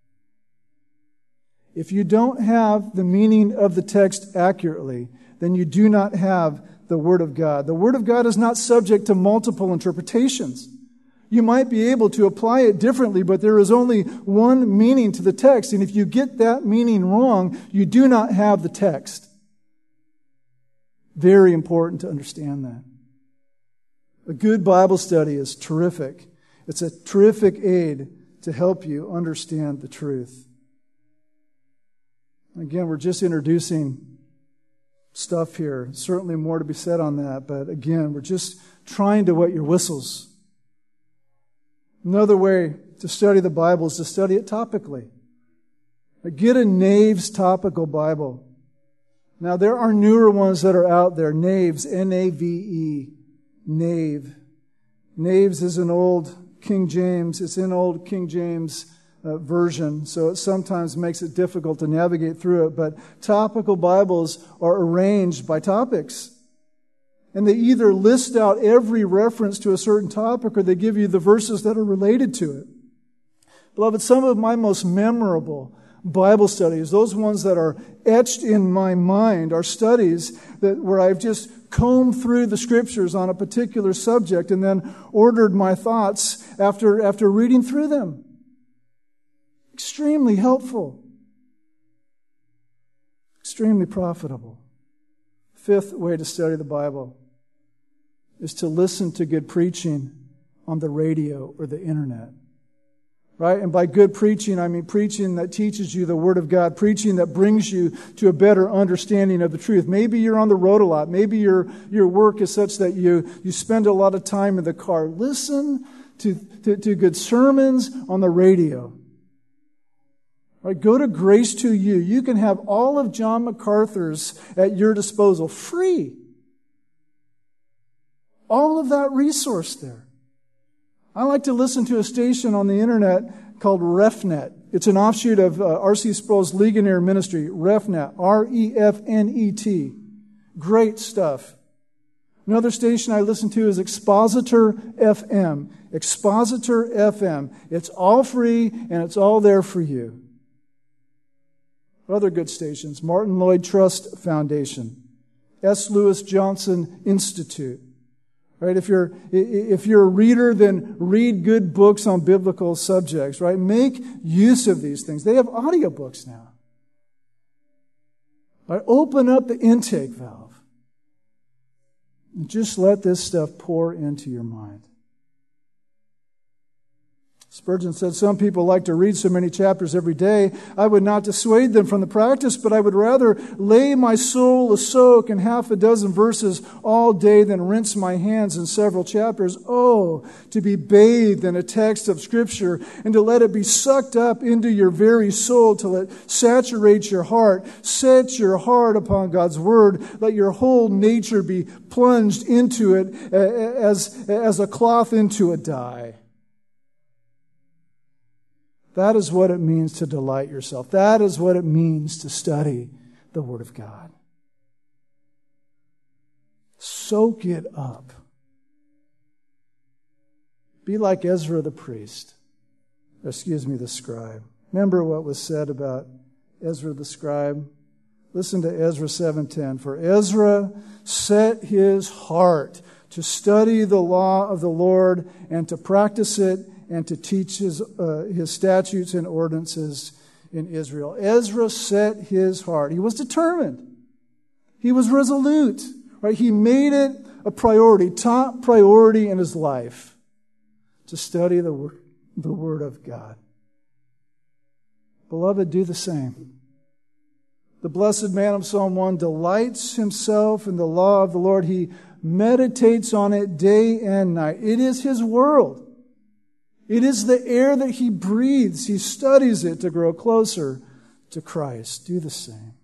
If you don't have the meaning of the text accurately, then you do not have the Word of God. The Word of God is not subject to multiple interpretations. You might be able to apply it differently, but there is only one meaning to the text. And if you get that meaning wrong, you do not have the text. Very important to understand that. A good Bible study is terrific. It's a terrific aid to help you understand the truth. Again, we're just introducing stuff here. Certainly more to be said on that, but again, we're just trying to wet your whistles. Another way to study the Bible is to study it topically. Get a Naves topical Bible. Now, there are newer ones that are out there. Naves, N A V E, Nave. Naves is an old King James. It's in old King James uh, version, so it sometimes makes it difficult to navigate through it. But topical Bibles are arranged by topics. And they either list out every reference to a certain topic or they give you the verses that are related to it. Beloved, some of my most memorable Bible studies, those ones that are etched in my mind, are studies that where I've just combed through the Scriptures on a particular subject and then ordered my thoughts after, after reading through them. Extremely helpful. Extremely profitable. Fifth way to study the Bible is to listen to good preaching on the radio or the internet. Right? And by good preaching, I mean preaching that teaches you the Word of God, preaching that brings you to a better understanding of the truth. Maybe you're on the road a lot. Maybe your, your work is such that you, you spend a lot of time in the car. Listen to, to, to good sermons on the radio. Right? Go to Grace to You. You can have all of John MacArthur's at your disposal, free. All of that resource there. I like to listen to a station on the internet called RefNet. It's an offshoot of uh, R C Sproul's Ligonier ministry, RefNet, R E F N E T. Great stuff. Another station I listen to is Expositor F M. Expositor F M. It's all free and it's all there for you. Other good stations, Martin Lloyd Trust Foundation, S. Lewis Johnson Institute. Right? If you're, if you're a reader, then read good books on biblical subjects, right? Make use of these things. They have audiobooks now. Right? Open up the intake valve. And just let this stuff pour into your mind. Spurgeon said, some people like to read so many chapters every day. I would not dissuade them from the practice, but I would rather lay my soul a soak in half a dozen verses all day than rinse my hands in several chapters. Oh, to be bathed in a text of Scripture and to let it be sucked up into your very soul till it saturates your heart. Set your heart upon God's Word. Let your whole nature be plunged into it as, as a cloth into a dye. That is what it means to delight yourself. That is what it means to study the Word of God. Soak it up. Be like Ezra the priest. Excuse me, the scribe. Remember what was said about Ezra the scribe? Listen to Ezra seven ten. For Ezra set his heart to study the law of the Lord and to practice it and to teach his, uh, his statutes and ordinances in Israel. Ezra set his heart. He was determined. He was resolute. Right? He made it a priority, top priority in his life, to study the word, the Word of God. Beloved, do the same. The blessed man of Psalm one delights himself in the law of the Lord. He meditates on it day and night. It is his world. It is the air that he breathes. He studies it to grow closer to Christ. Do the same.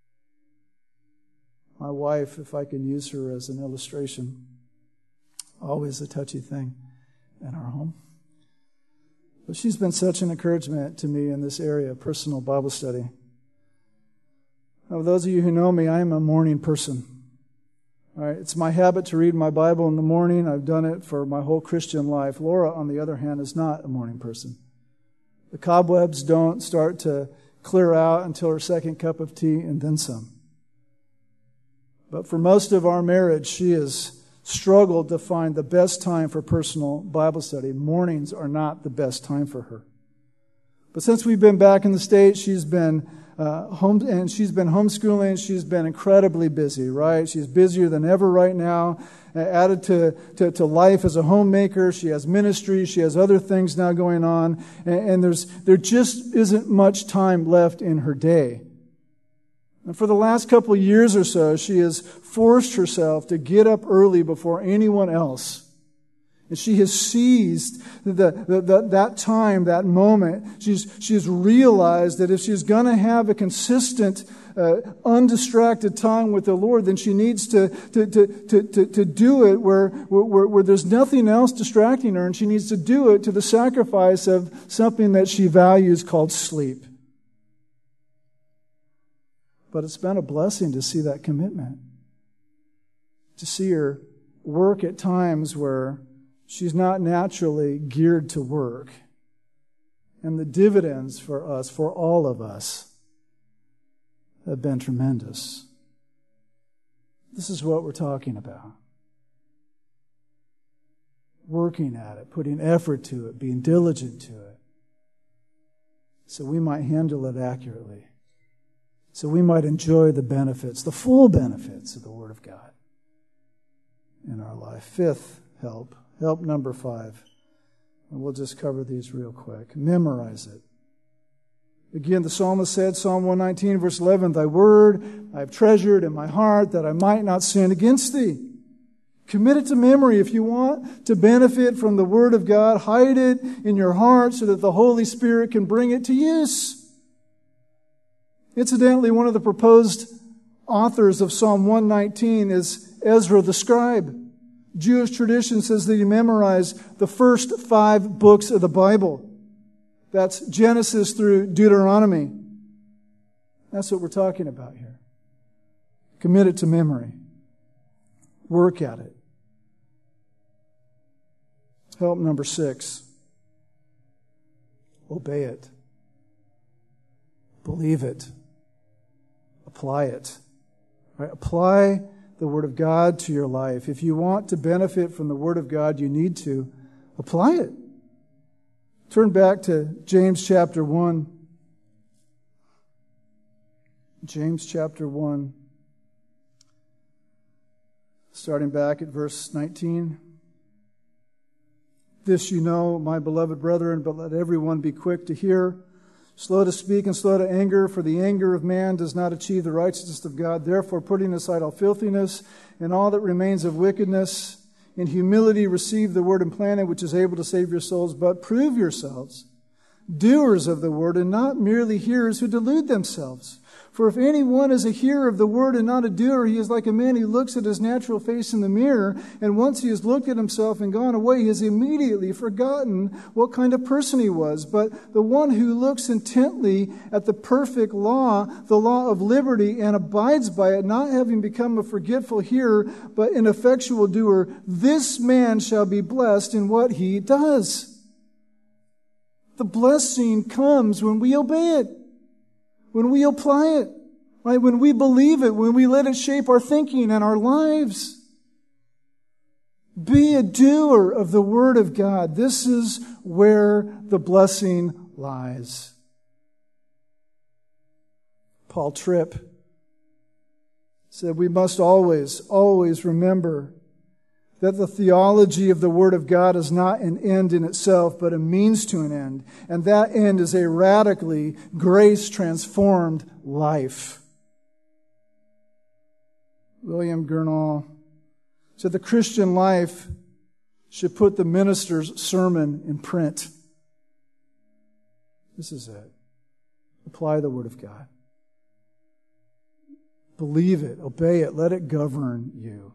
My wife, if I can use her as an illustration, always a touchy thing in our home. But she's been such an encouragement to me in this area of personal Bible study. Now, those of you who know me, I am a morning person. All right, it's my habit to read my Bible in the morning. I've done it for my whole Christian life. Laura, on the other hand, is not a morning person. The cobwebs don't start to clear out until her second cup of tea and then some. But for most of our marriage, she has struggled to find the best time for personal Bible study. Mornings are not the best time for her. But since we've been back in the States, she's been uh, home and she's been homeschooling. She's been incredibly busy, right? She's busier than ever right now. Uh, added to, to, to life as a homemaker, she has ministry. She has other things now going on, and, and there's there just isn't much time left in her day. And for the last couple of years or so, she has forced herself to get up early before anyone else And she has seized the, the, the, that time, that moment. She's, she's realized that if she's going to have a consistent, uh, undistracted time with the Lord, then she needs to, to, to, to, to, to do it where, where, where there's nothing else distracting her, and she needs to do it to the sacrifice of something that she values called sleep. But it's been a blessing to see that commitment. To see her work at times where she's not naturally geared to work. And the dividends for us, for all of us, have been tremendous. This is what we're talking about. Working at it, putting effort to it, being diligent to it, so we might handle it accurately. So we might enjoy the benefits, the full benefits of the Word of God in our life. Fifth, help. Help number five. And we'll just cover these real quick. Memorize it. Again, the psalmist said, Psalm one nineteen, verse eleven, Thy word I have treasured in my heart that I might not sin against Thee. Commit it to memory. If you want to benefit from the Word of God, hide it in your heart so that the Holy Spirit can bring it to use. Incidentally, one of the proposed authors of Psalm one nineteen is Ezra the scribe. Jewish tradition says that he memorized the first five books of the Bible. That's Genesis through Deuteronomy. That's what we're talking about here. Commit it to memory. Work at it. Help number six. Obey it. Believe it. Apply it. Right? Apply the Word of God to your life. If you want to benefit from the Word of God, you need to apply it. Turn back to James chapter one. James chapter one. Starting back at verse nineteen. This you know, my beloved brethren, but let everyone be quick to hear, slow to speak and slow to anger, for the anger of man does not achieve the righteousness of God. Therefore, putting aside all filthiness and all that remains of wickedness, in humility receive the word implanted, which is able to save your souls. But prove yourselves doers of the word, and not merely hearers who delude themselves. For if anyone is a hearer of the word and not a doer, he is like a man who looks at his natural face in the mirror, and once he has looked at himself and gone away, he has immediately forgotten what kind of person he was. But the one who looks intently at the perfect law, the law of liberty, and abides by it, not having become a forgetful hearer, but an effectual doer, this man shall be blessed in what he does. The blessing comes when we obey it. When we apply it, right? When we believe it, when we let it shape our thinking and our lives. Be a doer of the Word of God. This is where the blessing lies. Paul Tripp said we must always, always remember that the theology of the Word of God is not an end in itself, but a means to an end. And that end is a radically grace-transformed life. William Gurnall said the Christian life should put the minister's sermon in print. This is it. Apply the Word of God. Believe it. Obey it. Let it govern you.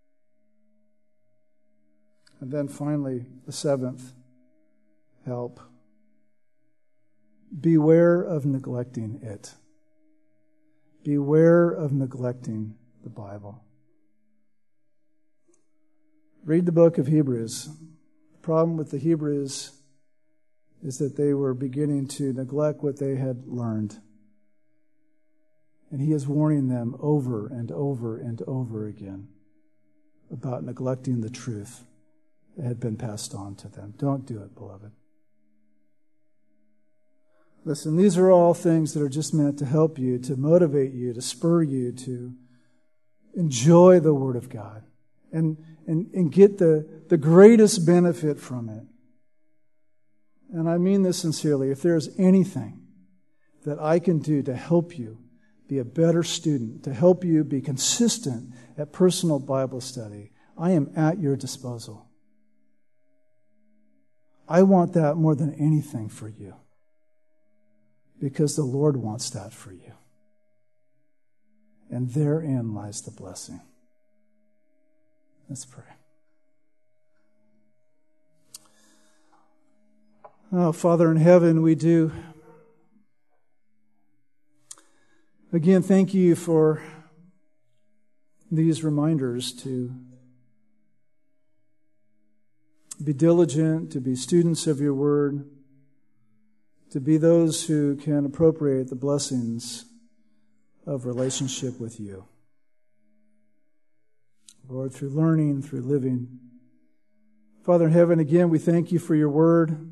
And then finally, the seventh, help. Beware of neglecting it. Beware of neglecting the Bible. Read the book of Hebrews. The problem with the Hebrews is that they were beginning to neglect what they had learned. And he is warning them over and over and over again about neglecting the truth that had been passed on to them. Don't do it, beloved. Listen, these are all things that are just meant to help you, to motivate you, to spur you to enjoy the Word of God and, and, and get the, the greatest benefit from it. And I mean this sincerely. If there's anything that I can do to help you be a better student, to help you be consistent at personal Bible study, I am at your disposal. I want that more than anything for you, because the Lord wants that for you. And therein lies the blessing. Let's pray. Oh, Father in heaven, we do again thank you for these reminders to be diligent, to be students of your word, to be those who can appropriate the blessings of relationship with you. Lord, through learning, through living. Father in heaven, again, we thank you for your word,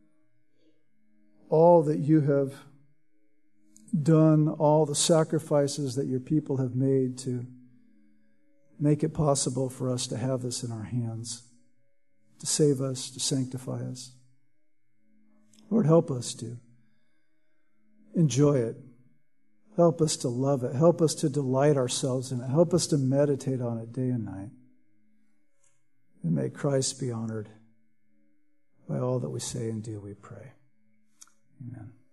all that you have done, all the sacrifices that your people have made to make it possible for us to have this in our hands, to save us, to sanctify us. Lord, help us to enjoy it. Help us to love it. Help us to delight ourselves in it. Help us to meditate on it day and night. And may Christ be honored by all that we say and do, we pray. Amen.